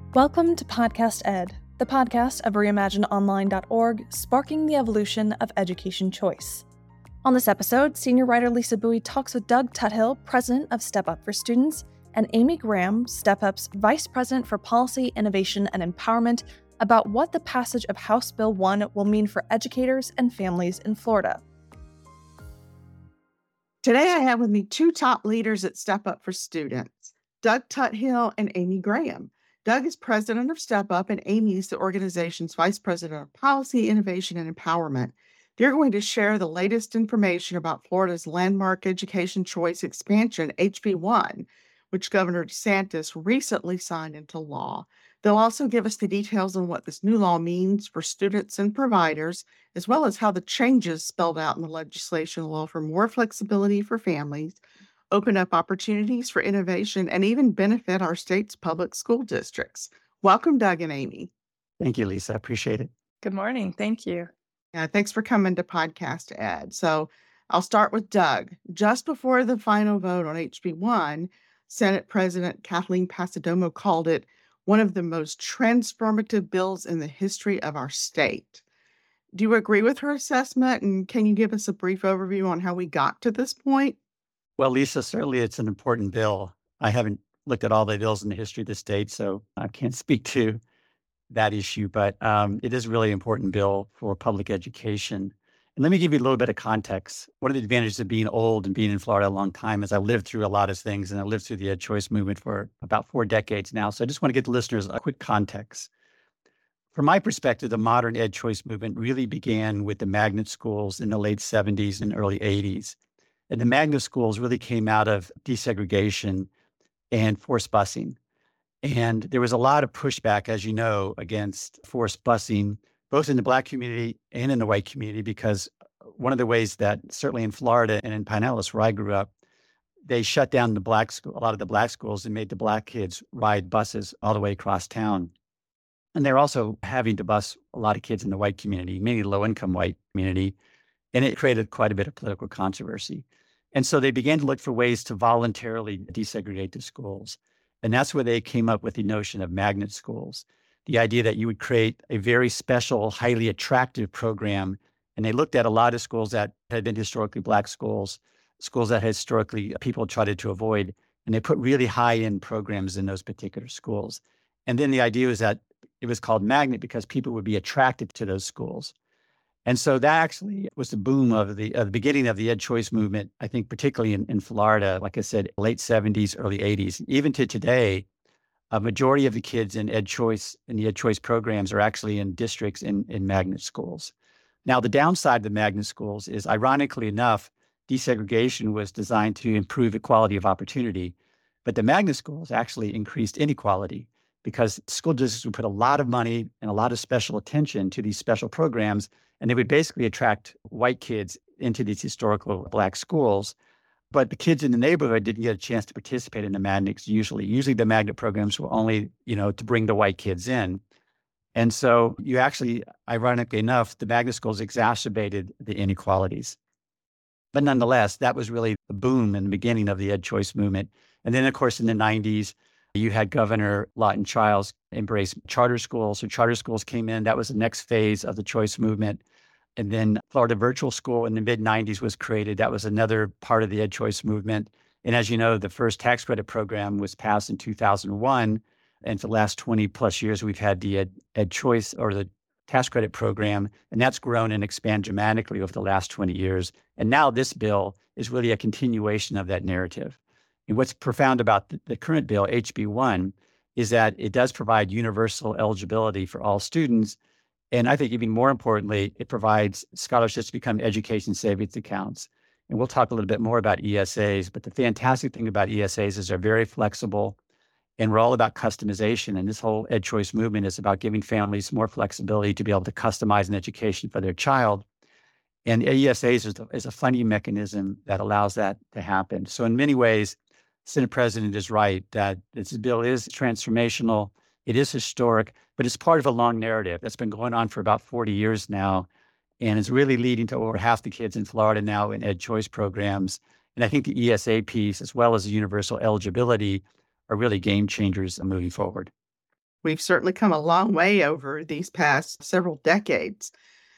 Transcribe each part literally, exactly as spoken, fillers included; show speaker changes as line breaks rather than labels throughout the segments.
Welcome to Podcast Ed, the podcast of reimagine online dot org, sparking the evolution of education choice. On this episode, senior writer Lisa Bowie talks with Doug Tuthill, president of Step Up for Students, and Amy Graham, Step Up's vice president for policy, innovation, and empowerment, about what the passage of House Bill one will mean for educators and families in Florida.
Today, I have with me two top leaders at Step Up for Students, Doug Tuthill and Amy Graham. Doug is president of Step Up, and Amy is the organization's vice president of policy, innovation, and empowerment. They're going to share the latest information about Florida's landmark education choice expansion, H B one, which Governor DeSantis recently signed into law. They'll also give us the details on what this new law means for students and providers, as well as how the changes spelled out in the legislation will offer more flexibility for families, open up opportunities for innovation, and even benefit our state's public school districts. Welcome, Doug and Amy.
Thank you, Lisa. I appreciate it.
Good morning. Thank you.
Yeah, thanks for coming to Podcast Ed. So I'll start with Doug. Just before the final vote on H B one, Senate President Kathleen Passidomo called it one of the most transformative bills in the history of our state. Do you agree with her assessment? And can you give us a brief overview on how we got to this point?
Well, Lisa, certainly it's an important bill. I haven't looked at all the bills in the history of the state, so I can't speak to that issue, but um, it is a really important bill for public education. And let me give you a little bit of context. One of the advantages of being old and being in Florida a long time is I lived through a lot of things, and I lived through the Ed Choice movement for about four decades now. So I just want to give the listeners a quick context. From my perspective, the modern Ed Choice movement really began with the magnet schools in the late seventies and early eighties. And the magnet schools really came out of desegregation and forced busing. And there was a lot of pushback, as you know, against forced busing, both in the Black community and in the white community, because one of the ways that certainly in Florida and in Pinellas, where I grew up, they shut down the Black school, a lot of the Black schools, and made the Black kids ride buses all the way across town. And they're also having to bus a lot of kids in the white community, mainly low-income white community. And it created quite a bit of political controversy. And so they began to look for ways to voluntarily desegregate the schools. And that's where they came up with the notion of magnet schools, the idea that you would create a very special, highly attractive program. And they looked at a lot of schools that had been historically Black schools, schools that historically people tried to avoid, and they put really high-end programs in those particular schools. And then the idea was that it was called magnet because people would be attracted to those schools. And so that actually was the boom of the, uh, the beginning of the Ed Choice movement, I think, particularly in, in Florida, like I said, late seventies, early eighties. Even to today, a majority of the kids in Ed Choice, in the Ed Choice programs are actually in districts in, in magnet schools. Now, the downside of the magnet schools is, ironically enough, desegregation was designed to improve equality of opportunity, but the magnet schools actually increased inequality because school districts would put a lot of money and a lot of special attention to these special programs, and they would basically attract white kids into these historical Black schools. But the kids in the neighborhood didn't get a chance to participate in the magnets usually. Usually the magnet programs were only, you know, to bring the white kids in. And so you actually, ironically enough, the magnet schools exacerbated the inequalities. But nonetheless, that was really the boom in the beginning of the Ed Choice movement. And then, of course, in the nineties, you had Governor Lawton Chiles embrace charter schools. So charter schools came in. That was the next phase of the choice movement. And then Florida Virtual School in the mid nineties was created. That was another part of the Ed Choice movement. And as you know, the first tax credit program was passed in two thousand one. And for the last twenty plus years, we've had the Ed, Ed Choice or the tax credit program. And that's grown and expanded dramatically over the last twenty years. And now this bill is really a continuation of that narrative. And what's profound about the, the current bill, H B one, is that it does provide universal eligibility for all students. And I think even more importantly, it provides scholarships to become education savings accounts. And we'll talk a little bit more about E S As, but the fantastic thing about E S As is they're very flexible, and we're all about customization. And this whole Ed Choice movement is about giving families more flexibility to be able to customize an education for their child. And E S As is, is a funding mechanism that allows that to happen. So in many ways, Senate President is right that this bill is transformational. It is historic, but it's part of a long narrative that's been going on for about forty years now, and is really leading to over half the kids in Florida now in Ed Choice programs. And I think the E S A piece, as well as the universal eligibility, are really game changers moving forward.
We've certainly come a long way over these past several decades.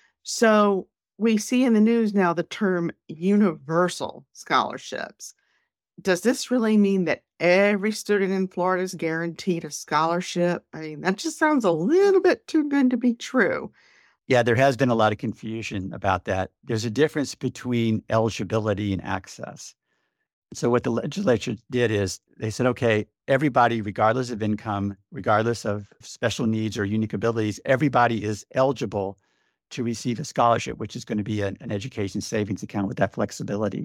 So we see in the news now the term universal scholarships. Does this really mean that every student in Florida is guaranteed a scholarship? I mean, that just sounds a little bit too good to be true.
Yeah, there has been a lot of confusion about that. There's a difference between eligibility and access. So what the legislature did is they said, okay, everybody, regardless of income, regardless of special needs or unique abilities, everybody is eligible to receive a scholarship, which is going to be an, an education savings account with that flexibility.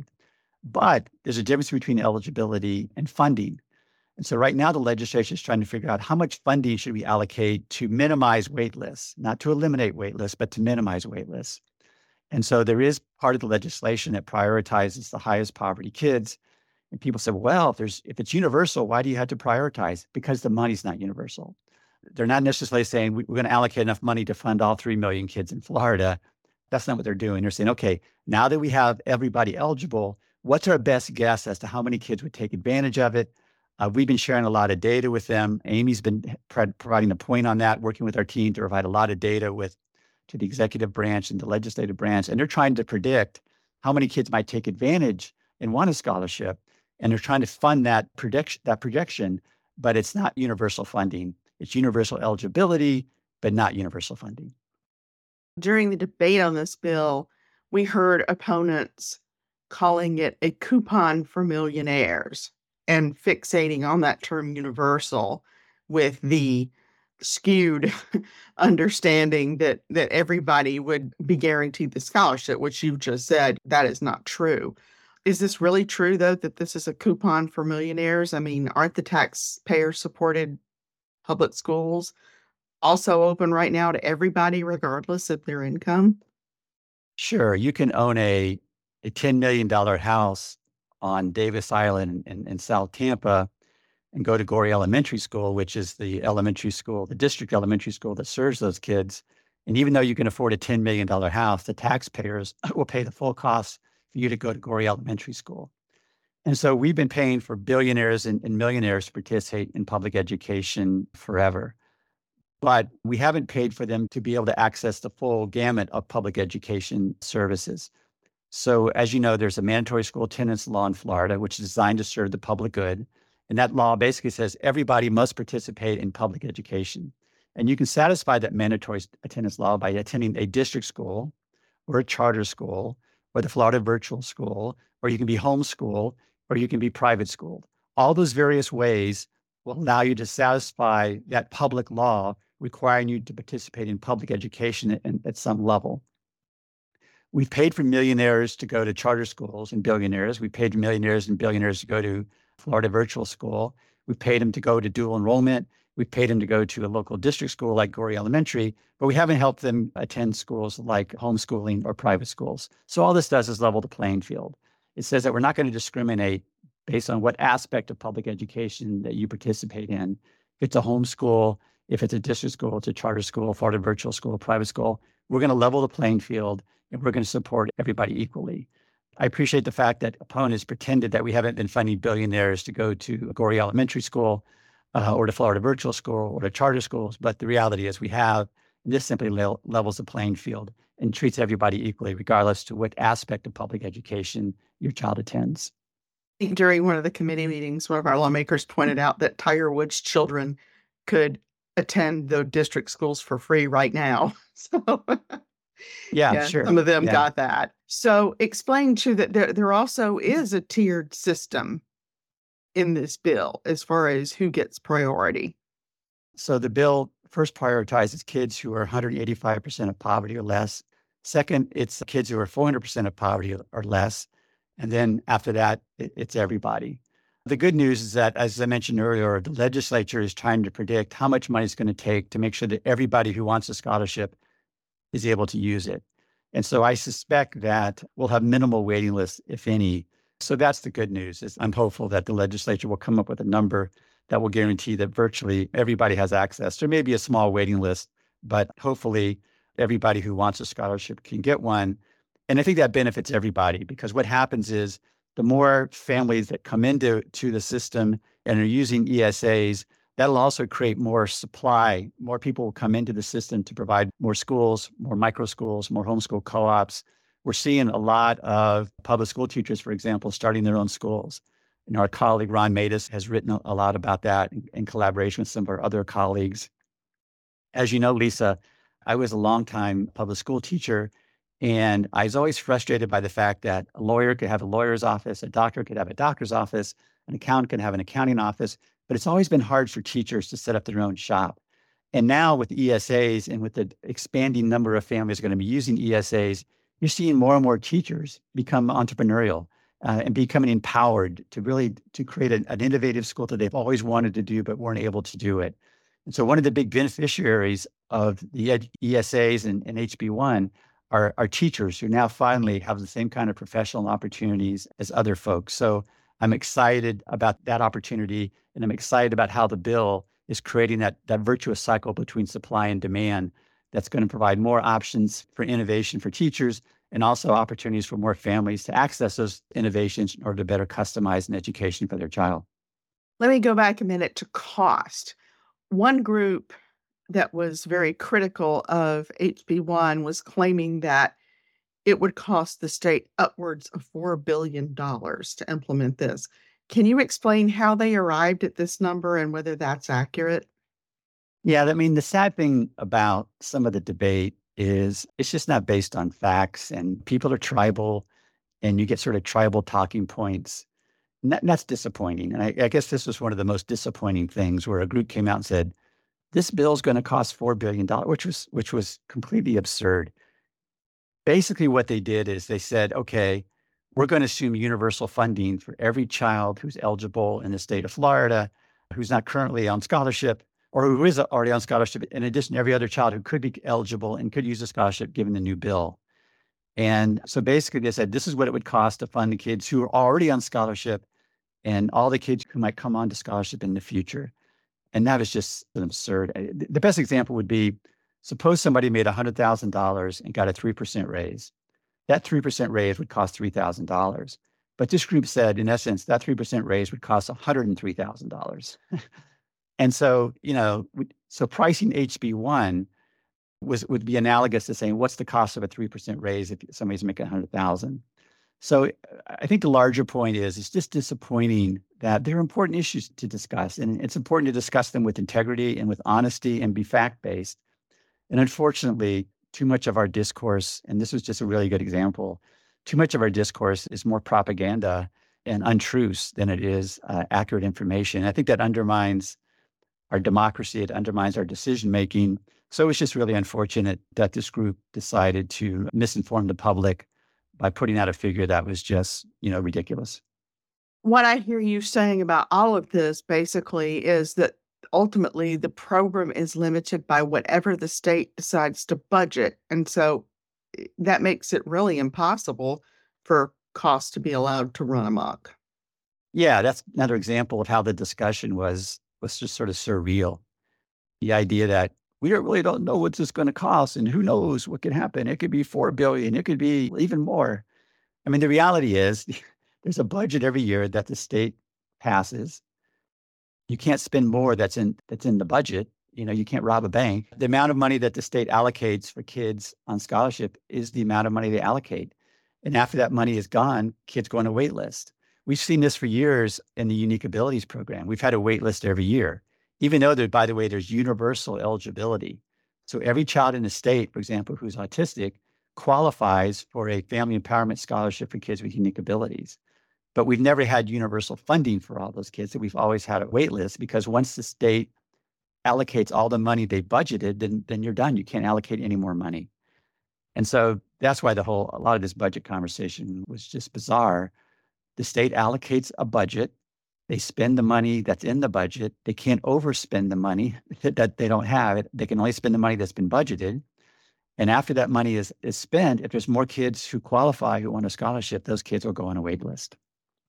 But there's a difference between eligibility and funding. And so right now, the legislature is trying to figure out how much funding should we allocate to minimize wait lists, not to eliminate wait lists, but to minimize wait lists. And so there is part of the legislation that prioritizes the highest poverty kids. And people say, well, if there's if it's universal, why do you have to prioritize? Because the money's not universal. They're not necessarily saying we're going to allocate enough money to fund all three million kids in Florida. That's not what they're doing. They're saying, okay, now that we have everybody eligible, what's our best guess as to how many kids would take advantage of it? Uh, we've been sharing a lot of data with them. Amy's been pro- providing a point on that, working with our team to provide a lot of data with to the executive branch and the legislative branch. And they're trying to predict how many kids might take advantage and want a scholarship. And they're trying to fund that prediction, that projection, but it's not universal funding. It's universal eligibility, but not universal funding.
During the debate on this bill, we heard opponents calling it a coupon for millionaires and fixating on that term universal with the skewed understanding that that everybody would be guaranteed the scholarship, which you just said that is not true. Is this really true, though, that this is a coupon for millionaires? I mean, aren't the taxpayer-supported public schools also open right now to everybody, regardless of their income?
Sure. You can own a, a ten million dollars house on Davis Island in, in South Tampa and go to Gorey Elementary School, which is the elementary school, the district elementary school that serves those kids. And even though you can afford a ten million dollars house, the taxpayers will pay the full cost for you to go to Gorey Elementary School. And so we've been paying for billionaires and, and millionaires to participate in public education forever. But we haven't paid for them to be able to access the full gamut of public education services. So as you know, there's a mandatory school attendance law in Florida, which is designed to serve the public good. And that law basically says everybody must participate in public education. And you can satisfy that mandatory attendance law by attending a district school or a charter school or the Florida Virtual School, or you can be homeschooled, or you can be private schooled. All those various ways will allow you to satisfy that public law requiring you to participate in public education at, at some level. We've paid for millionaires to go to charter schools and billionaires. We paid millionaires and billionaires to go to Florida Virtual School. We paid them to go to dual enrollment. We paid them to go to a local district school like Gorey Elementary, but we haven't helped them attend schools like homeschooling or private schools. So all this does is level the playing field. It says that we're not going to discriminate based on what aspect of public education that you participate in. If it's a homeschool, if it's a district school, it's a charter school, Florida Virtual School, private school, we're going to level the playing field and we're going to support everybody equally. I appreciate the fact that opponents pretended that we haven't been funding billionaires to go to Gorey Elementary School uh, or to Florida Virtual School or to charter schools, but the reality is we have. This simply le- levels the playing field and treats everybody equally, regardless to what aspect of public education your child attends.
During one of the committee meetings, one of our lawmakers pointed out that Tiger Woods' children could attend the district schools for free right now. So
yeah,
yeah,
sure.
Some of them
yeah.
got that. So explain too that there, there also is a tiered system in this bill as far as who gets priority.
So the bill first prioritizes kids who are one hundred eighty-five percent of poverty or less. Second, it's kids who are four hundred percent of poverty or less. And then after that, it, it's everybody. The good news is that, as I mentioned earlier, the legislature is trying to predict how much money it's going to take to make sure that everybody who wants a scholarship is able to use it. And so I suspect that we'll have minimal waiting lists, if any. So that's the good news. Is I'm hopeful that the legislature will come up with a number that will guarantee that virtually everybody has access. There may be a small waiting list, but hopefully everybody who wants a scholarship can get one. And I think that benefits everybody, because what happens is the more families that come into to the system and are using E S As, That'll also create more supply. More people will come into the system to provide more schools, more micro schools, more homeschool co-ops. We're seeing a lot of public school teachers, for example, starting their own schools. And our colleague Ron Matus has written a lot about that in, in collaboration with some of our other colleagues. As you know, Lisa, I was a longtime public school teacher, and I was always frustrated by the fact that a lawyer could have a lawyer's office, a doctor could have a doctor's office, an accountant could have an accounting office, but it's always been hard for teachers to set up their own shop. And now with E S As and with the expanding number of families going to be using E S As, you're seeing more and more teachers become entrepreneurial uh, and becoming empowered to really to create an, an innovative school that they've always wanted to do but weren't able to do it. And so one of the big beneficiaries of the ed- E S As and, and H B one are, are teachers who now finally have the same kind of professional opportunities as other folks. So I'm excited about that opportunity, and I'm excited about how the bill is creating that, that virtuous cycle between supply and demand that's going to provide more options for innovation for teachers and also opportunities for more families to access those innovations in order to better customize an education for their child.
Let me go back a minute to cost. One group that was very critical of H B one was claiming that it would cost the state upwards of four billion dollars to implement this. Can you explain how they arrived at this number and whether that's accurate?
Yeah, I mean, the sad thing about some of the debate is it's just not based on facts, and people are tribal, and you get sort of tribal talking points. And, that, and that's disappointing. And I, I guess this was one of the most disappointing things where a group came out and said, this bill is going to cost four billion dollars, which was, which was completely absurd. Basically, what they did is they said, okay, we're going to assume universal funding for every child who's eligible in the state of Florida, who's not currently on scholarship, or who is already on scholarship, in addition to every other child who could be eligible and could use a scholarship given the new bill. And so basically they said, this is what it would cost to fund the kids who are already on scholarship and all the kids who might come on to scholarship in the future. And that is just an absurd. The best example would be, suppose somebody made one hundred thousand dollars and got a three percent raise. That three percent raise would cost three thousand dollars. But this group said, in essence, that three percent raise would cost one hundred three thousand dollars. And so, you know, so pricing H B one was would be analogous to saying, what's the cost of a three percent raise if somebody's making one hundred thousand dollars? So I think the larger point is, it's just disappointing that there are important issues to discuss, and it's important to discuss them with integrity and with honesty and be fact-based. And unfortunately, too much of our discourse, and this was just a really good example, too much of our discourse is more propaganda and untruths than it is uh, accurate information. I think that undermines our democracy, it undermines our decision-making. So it's just really unfortunate that this group decided to misinform the public by putting out a figure that was just, you know, ridiculous.
What I hear you saying about all of this basically is that ultimately the program is limited by whatever the state decides to budget. And so that makes it really impossible for costs to be allowed to run amok.
Yeah, that's another example of how the discussion was was just sort of surreal. The idea that we don't really don't know what's this going to cost, and who knows what could happen. It could be four billion dollars. It could be even more. I mean, the reality is there's a budget every year that the state passes. You can't spend more that's in that's in the budget. You know, you can't rob a bank. The amount of money that the state allocates for kids on scholarship is the amount of money they allocate. And after that money is gone, kids go on a wait list. We've seen this for years in the Unique Abilities program. We've had a wait list every year, even though there, by the way, there's universal eligibility. So every child in the state, for example, who's autistic, qualifies for a family empowerment scholarship for kids with unique abilities. But we've never had universal funding for all those kids. So we've always had a wait list, because once the state allocates all the money they budgeted, then, then you're done. You can't allocate any more money. And so that's why the whole, a lot of this budget conversation was just bizarre. The state allocates a budget. They spend the money that's in the budget. They can't overspend the money that they don't have. They can only spend the money that's been budgeted. And after that money is, is spent, if there's more kids who qualify who want a scholarship, those kids will go on a wait list.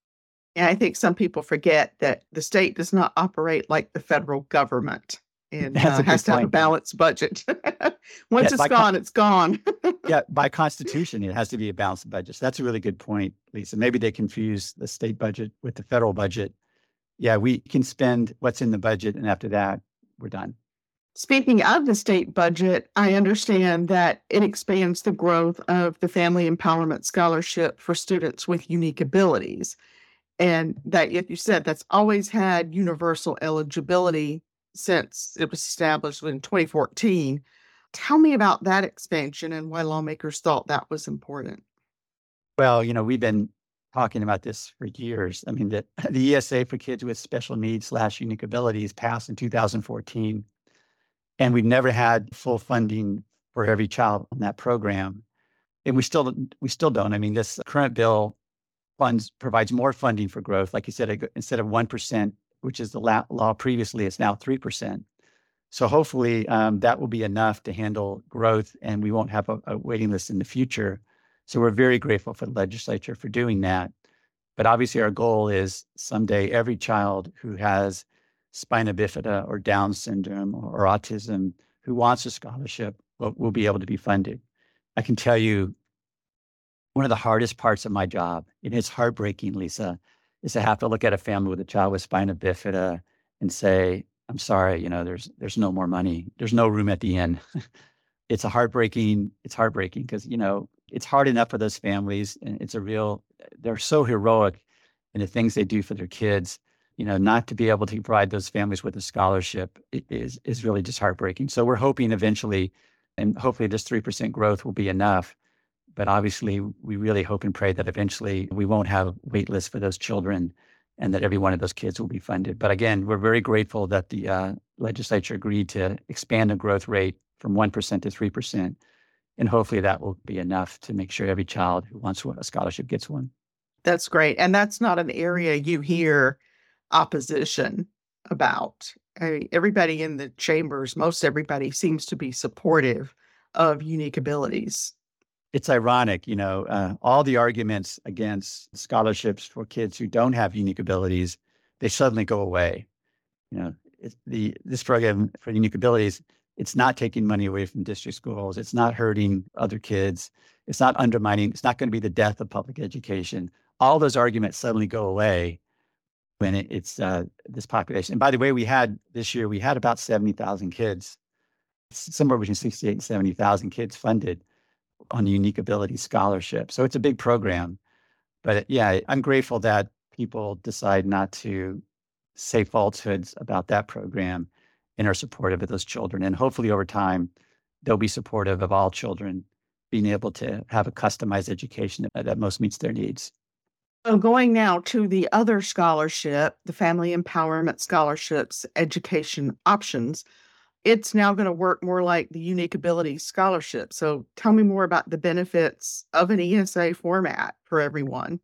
And I think some people forget that the state does not operate like the federal government and uh, has to have a balanced budget. Once yeah, it's gone, con- it's gone.
Yeah, by constitution, it has to be a balanced budget. So that's a really good point, Lisa. Maybe they confuse the state budget with the federal budget. Yeah, we can spend what's in the budget, and after that, we're done.
Speaking of the state budget, I understand that it expands the growth of the Family Empowerment Scholarship for students with unique abilities. And that, like you said, that's always had universal eligibility since it was established in twenty fourteen. Tell me about that expansion and why lawmakers thought that was important.
Well, you know, we've been talking about this for years. I mean, the, the E S A for kids with special needs slash unique abilities passed in two thousand fourteen. And we've never had full funding for every child on that program. And we still we still don't. I mean, this current bill funds provides more funding for growth. Like you said, instead of one percent, which is the law previously, it's now three percent. So hopefully um, that will be enough to handle growth, and we won't have a, a waiting list in the future. So we're very grateful for the legislature for doing that. But obviously our goal is someday every child who has spina bifida or Down syndrome or, or autism who wants a scholarship will, will be able to be funded. I can tell you one of the hardest parts of my job, and it's heartbreaking, Lisa, is to have to look at a family with a child with spina bifida and say, I'm sorry, you know, there's there's no more money. There's no room at the inn. It's a heartbreaking, it's heartbreaking because, you know, it's hard enough for those families, and it's a real, they're so heroic in the things they do for their kids. You know, not to be able to provide those families with a scholarship is is really just heartbreaking. So we're hoping eventually, and hopefully this three percent growth will be enough. But obviously, we really hope and pray that eventually we won't have wait lists for those children and that every one of those kids will be funded. But again, we're very grateful that the uh, legislature agreed to expand the growth rate from one percent to three percent. And hopefully that will be enough to make sure every child who wants a scholarship gets one.
That's great. And that's not an area you hear opposition about. I mean, everybody in the chambers, most everybody seems to be supportive of unique abilities.
It's ironic, you know, uh, all the arguments against scholarships for kids who don't have unique abilities, they suddenly go away. You know, it's the this program for unique abilities, it's not taking money away from district schools. It's not hurting other kids. It's not undermining. It's not going to be the death of public education. All those arguments suddenly go away when it, it's uh, this population. And by the way, we had this year, we had about seventy thousand kids, somewhere between sixty-eight and seventy thousand kids funded on the Unique Ability Scholarship. So it's a big program. But yeah, I'm grateful that people decide not to say falsehoods about that program and are supportive of those children. And hopefully over time, they'll be supportive of all children being able to have a customized education that, that most meets their needs.
So going now to the other scholarship, the Family Empowerment Scholarships Education Options, it's now going to work more like the Unique Ability Scholarship. So tell me more about the benefits of an E S A format for everyone.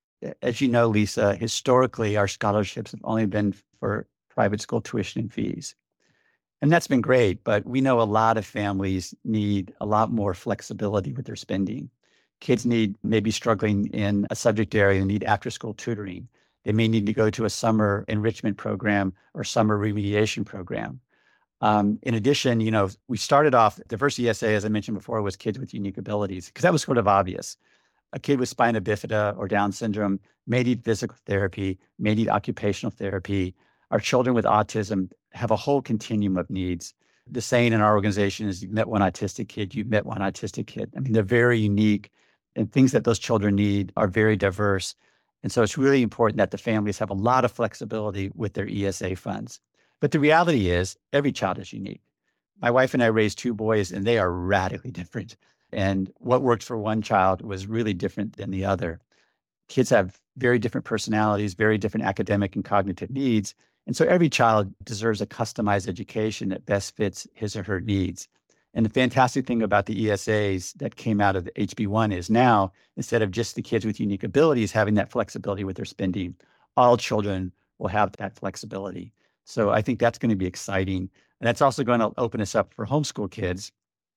As you know, Lisa, historically, our scholarships have only been for private school tuition and fees. And that's been great, but we know a lot of families need a lot more flexibility with their spending. Kids need maybe struggling in a subject area and need after-school tutoring. They may need to go to a summer enrichment program or summer remediation program. Um, in addition, you know, we started off, the first E S A, as I mentioned before, was kids with unique abilities, because that was sort of obvious. A kid with spina bifida or Down syndrome may need physical therapy, may need occupational therapy. Our children with autism have a whole continuum of needs. The saying in our organization is, you've met one autistic kid, you've met one autistic kid. I mean, they're very unique, and things that those children need are very diverse. And so it's really important that the families have a lot of flexibility with their E S A funds. But the reality is every child is unique. My wife and I raised two boys, and they are radically different. And what worked for one child was really different than the other. Kids have very different personalities, very different academic and cognitive needs. And so every child deserves a customized education that best fits his or her needs. And the fantastic thing about the E S As that came out of the H B one is now, instead of just the kids with unique abilities having that flexibility with their spending, all children will have that flexibility. So I think that's going to be exciting. And that's also going to open us up for homeschool kids.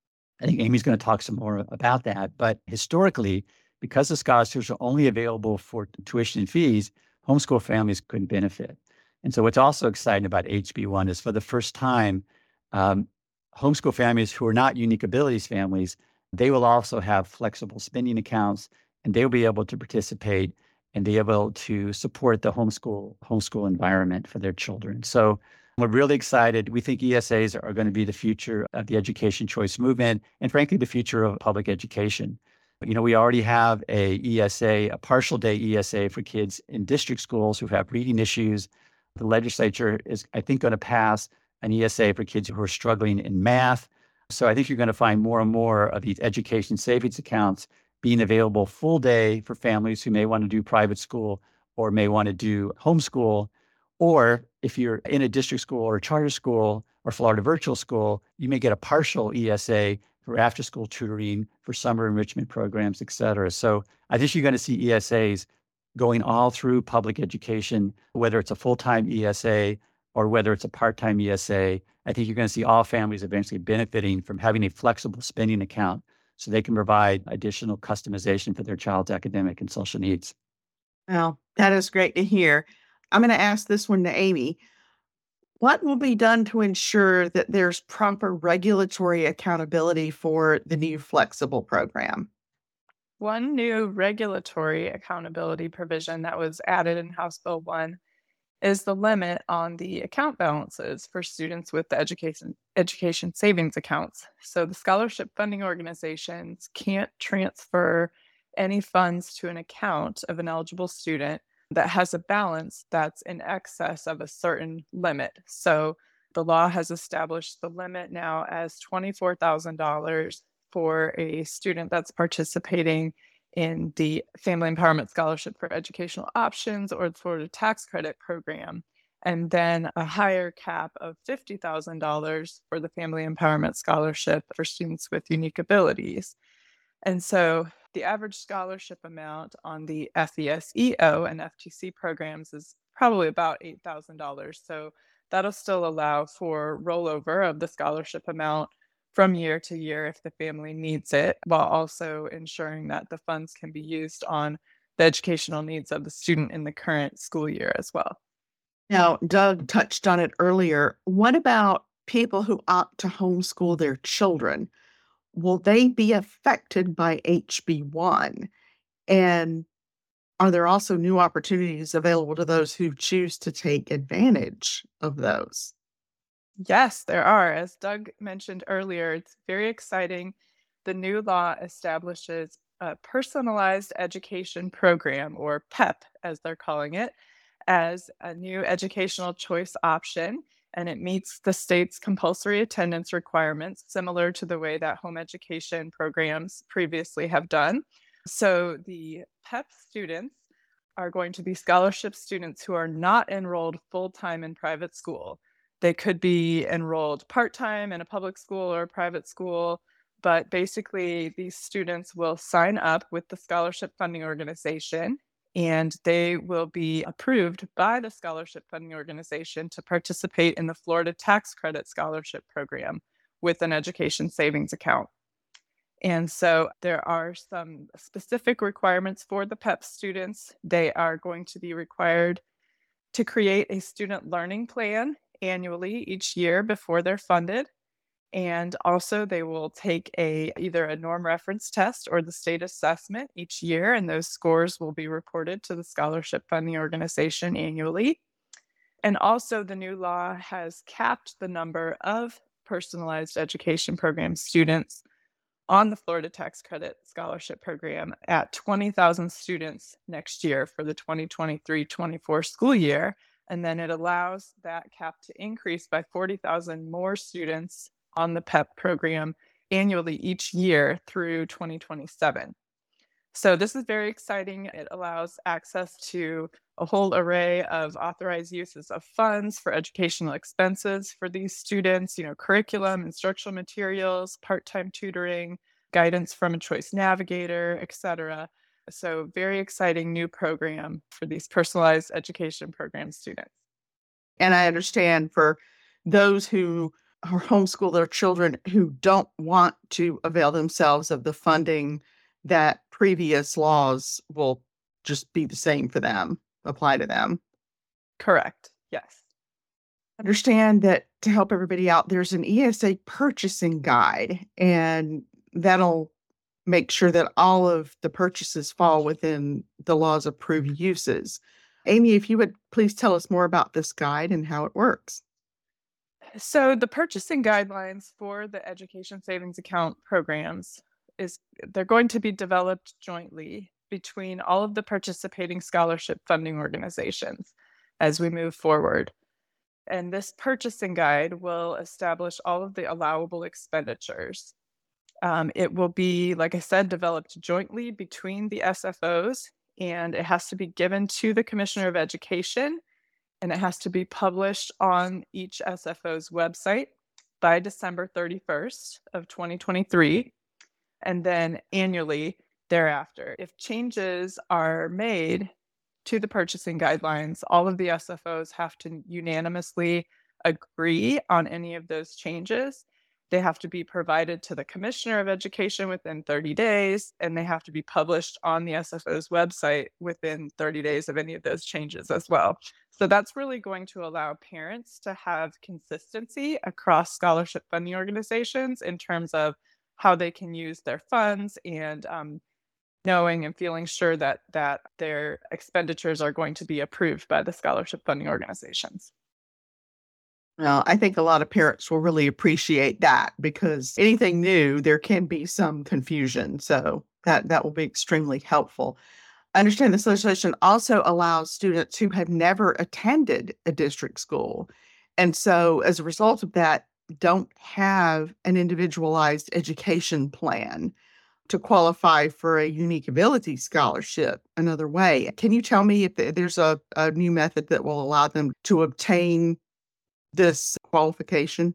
I think Amy's going to talk some more about that. But historically, because the scholarships are only available for tuition and fees, homeschool families couldn't benefit. And so what's also exciting about H B one is, for the first time, um, homeschool families who are not unique abilities families, they will also have flexible spending accounts, and they'll be able to participate and be able to support the homeschool homeschool environment for their children. So we're really excited. We think E S As are going to be the future of the education choice movement and frankly, the future of public education. You know, we already have a E S A, a partial day E S A for kids in district schools who have reading issues. The legislature is, I think, going to pass an E S A for kids who are struggling in math. So I think you're going to find more and more of these education savings accounts being available full day for families who may want to do private school or may want to do homeschool. Or if you're in a district school or a charter school or Florida Virtual School, you may get a partial E S A for after-school tutoring, for summer enrichment programs, et cetera. So I think you're going to see E S As going all through public education, whether it's a full-time E S A or whether it's a part-time E S A. I think you're going to see all families eventually benefiting from having a flexible spending account so they can provide additional customization for their child's academic and social needs.
Well, that is great to hear. I'm going to ask this one to Amy. What will be done to ensure that there's proper regulatory accountability for the new flexible program?
One new regulatory accountability provision that was added in House Bill one is the limit on the account balances for students with the education education savings accounts. So the scholarship funding organizations can't transfer any funds to an account of an eligible student that has a balance that's in excess of a certain limit. So the law has established the limit now as twenty-four thousand dollars for a student that's participating in the Family Empowerment Scholarship for Educational Options or the Florida Tax Credit Program, and then a higher cap of fifty thousand dollars for the Family Empowerment Scholarship for students with unique abilities. And so the average scholarship amount on the F E S E O and F T C programs is probably about eight thousand dollars. So that'll still allow for rollover of the scholarship amount from year to year if the family needs it, while also ensuring that the funds can be used on the educational needs of the student in the current school year as well.
Now, Doug touched on it earlier. What about people who opt to homeschool their children? Will they be affected by H B one? And are there also new opportunities available to those who choose to take advantage of those?
Yes, there are. As Doug mentioned earlier, it's very exciting. The new law establishes a personalized education program, or PEP, as they're calling it, as a new educational choice option, and it meets the state's compulsory attendance requirements, similar to the way that home education programs previously have done. So the PEP students are going to be scholarship students who are not enrolled full-time in private school. They could be enrolled part-time in a public school or a private school, but basically these students will sign up with the scholarship funding organization, and they will be approved by the scholarship funding organization to participate in the Florida Tax Credit Scholarship Program with an education savings account. And so there are some specific requirements for the PEP students. They are going to be required to create a student learning plan annually each year before they're funded. And also they will take a either a norm reference test or the state assessment each year, and those scores will be reported to the scholarship funding organization annually. And also the new law has capped the number of personalized education program students on the Florida Tax Credit Scholarship Program at twenty thousand students next year for the twenty twenty-three twenty-four school year. And then it allows that cap to increase by forty thousand more students on the PEP program annually each year through twenty twenty-seven. So this is very exciting. It allows access to a whole array of authorized uses of funds for educational expenses for these students, you know, curriculum, instructional materials, part-time tutoring, guidance from a choice navigator, et cetera. So very exciting new program for these personalized education program students.
And I understand for those who are homeschool their children who don't want to avail themselves of the funding, that previous laws will just be the same for them, apply to them.
Correct. Yes.
Understand that to help everybody out, there's an E S A purchasing guide, and that'll make sure that all of the purchases fall within the law's approved uses. Amy, if you would please tell us more about this guide and how it works.
So the purchasing guidelines for the education savings account programs is they're going to be developed jointly between all of the participating scholarship funding organizations as we move forward. And this purchasing guide will establish all of the allowable expenditures. Um, it will be, like I said, developed jointly between the S F Os, and it has to be given to the Commissioner of Education, and it has to be published on each S F O's website by December thirty-first of twenty twenty-three, and then annually thereafter. If changes are made to the purchasing guidelines, all of the S F Os have to unanimously agree on any of those changes. They have to be provided to the Commissioner of Education within thirty days, and they have to be published on the S F O's website within thirty days of any of those changes as well. So that's really going to allow parents to have consistency across scholarship funding organizations in terms of how they can use their funds and um, knowing and feeling sure that that their expenditures are going to be approved by the scholarship funding organizations.
Well, I think a lot of parents will really appreciate that because anything new, there can be some confusion. So that, that will be extremely helpful. I understand this legislation also allows students who have never attended a district school. And so as a result of that, don't have an individualized education plan to qualify for a unique ability scholarship another way. Can you tell me if there's a, a new method that will allow them to obtain this qualification?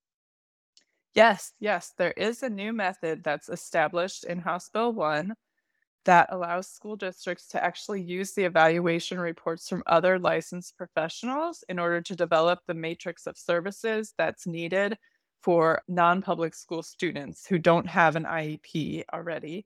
Yes, yes, there is a new method that's established in House Bill one that allows school districts to actually use the evaluation reports from other licensed professionals in order to develop the matrix of services that's needed for non-public school students who don't have an I E P already.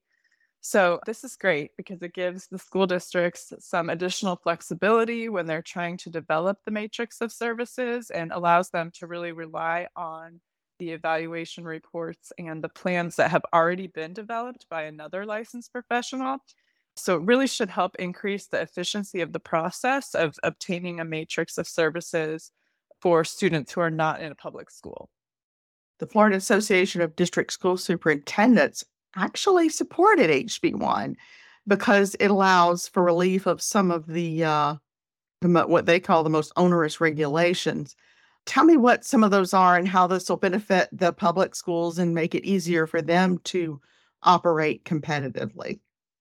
So this is great because it gives the school districts some additional flexibility when they're trying to develop the matrix of services and allows them to really rely on the evaluation reports and the plans that have already been developed by another licensed professional. So it really should help increase the efficiency of the process of obtaining a matrix of services for students who are not in a public school.
The Florida Association of District School Superintendents actually supported H B one because it allows for relief of some of the, uh, the mo- what they call the most onerous regulations. Tell me what some of those are and how this will benefit the public schools and make it easier for them to operate competitively.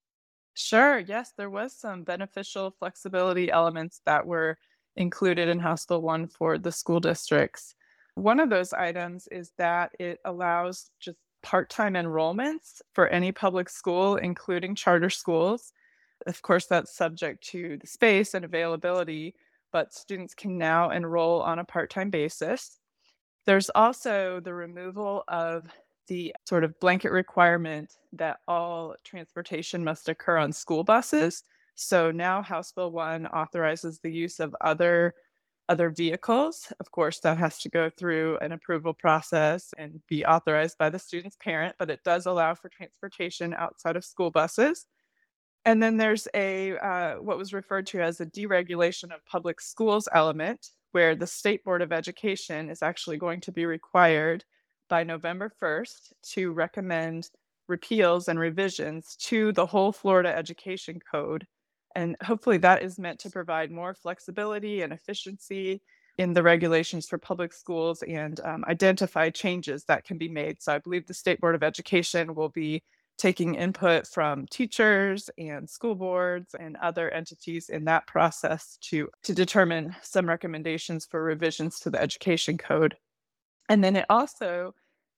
Sure, yes, there was some beneficial flexibility elements that were included in House Bill one for the school districts. One of those items is that it allows just part-time enrollments for any public school, including charter schools. Of course, that's subject to the space and availability, but students can now enroll on a part-time basis. There's also the removal of the sort of blanket requirement that all transportation must occur on school buses. So now House Bill one authorizes the use of other other vehicles. Of course, that has to go through an approval process and be authorized by the student's parent, but it does allow for transportation outside of school buses. And then there's a uh, what was referred to as a deregulation of public schools element, where the State Board of Education is actually going to be required by November first to recommend repeals and revisions to the whole Florida Education Code. And hopefully that is meant to provide more flexibility and efficiency in the regulations for public schools and um, identify changes that can be made. So I believe the State Board of Education will be taking input from teachers and school boards and other entities in that process to, to determine some recommendations for revisions to the education code. And then it also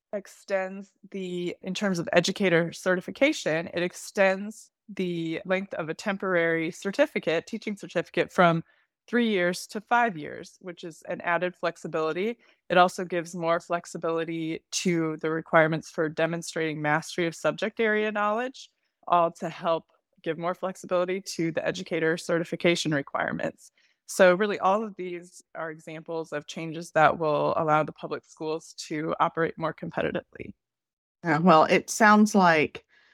extends the, in terms of educator certification, it extends the length of a temporary certificate, teaching certificate, from three years to five years, which is an added flexibility. It also gives more flexibility to the requirements for demonstrating mastery of subject area knowledge, all to help give more flexibility to the educator certification requirements. So really all of these are examples of changes that will allow the public schools to operate more competitively.
Uh, well, it sounds like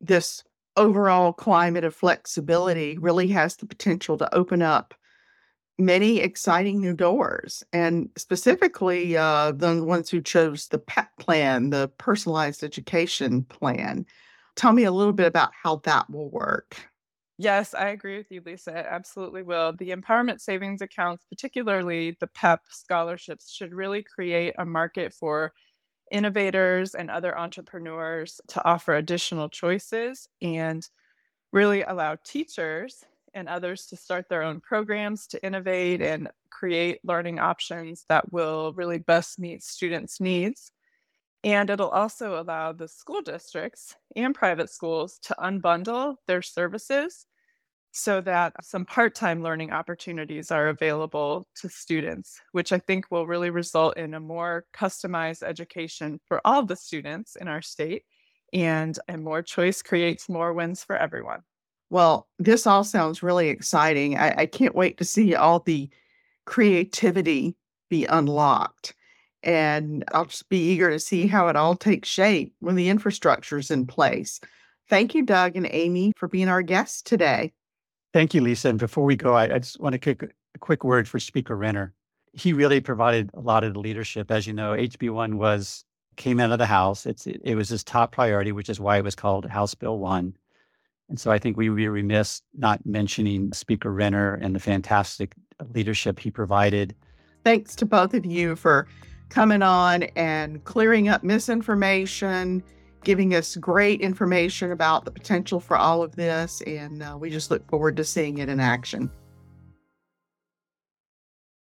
this overall climate of flexibility really has the potential to open up many exciting new doors, and specifically uh, the ones who chose the PEP plan, the personalized education plan. Tell me a little bit about how that will work.
Yes, I agree with you, Lisa. It absolutely will. The empowerment savings accounts, particularly the PEP scholarships, should really create a market for innovators and other entrepreneurs to offer additional choices and really allow teachers and others to start their own programs to innovate and create learning options that will really best meet students' needs. And it'll also allow the school districts and private schools to unbundle their services so that some part-time learning opportunities are available to students, which I think will really result in a more customized education for all the students in our state. And, and more choice creates more wins for everyone.
Well, this all sounds really exciting. I, I can't wait to see all the creativity be unlocked. And I'll just be eager to see how it all takes shape when the infrastructure is in place. Thank you, Doug and Amy, for being our guests today.
Thank you, Lisa. And before we go, I, I just want to kick a quick word for Speaker Renner. He really provided a lot of the leadership. As you know, H B one was came out of the House. It's it, it was his top priority, which is why it was called House Bill one. And so I think we would be remiss not mentioning Speaker Renner and the fantastic leadership he provided.
Thanks to both of you for coming on and clearing up misinformation, giving us great information about the potential for all of this. And uh, we just look forward to seeing it in action.